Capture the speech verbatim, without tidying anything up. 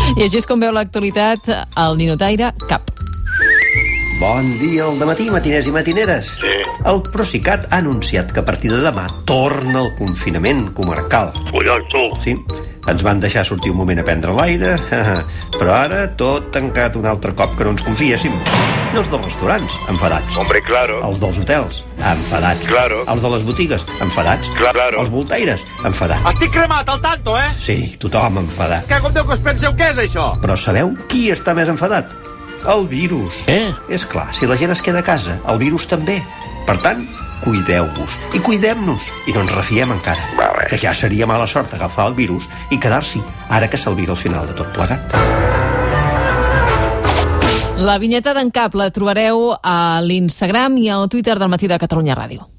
I així és com veu l'actualitat el ninotaire Cap. Bon dia al dematí, matiners i matineres. Sí. El Procicat ha anunciat que a partir de demà torna el confinament comarcal. Collons, tu. Sí, ens van deixar sortir un moment a prendre l'aire, però ara tot tancat un altre cop que no ens confiéssim. I els dels restaurants, enfadats. Hombre, claro. Els dels hotels, enfadats. Claro. Els de les botigues, enfadats. Claro. Els voltaires, enfadats. Estic cremat al tanto, eh? Sí, tothom enfadat. Que com Déu que us penseu què és això? Però sabeu qui està més enfadat? El virus. Eh? És clar, si la gent es queda a casa, el virus també. Per tant, cuideu-vos i cuidem-nos i no ens refiem encara. Vale. Que ja seria mala sort agafar el virus i quedar-s'hi, ara que s'alvira al final de tot plegat. La vinyeta d'en Cap la trobareu a l'Instagram i al Twitter del Matí de Catalunya Ràdio.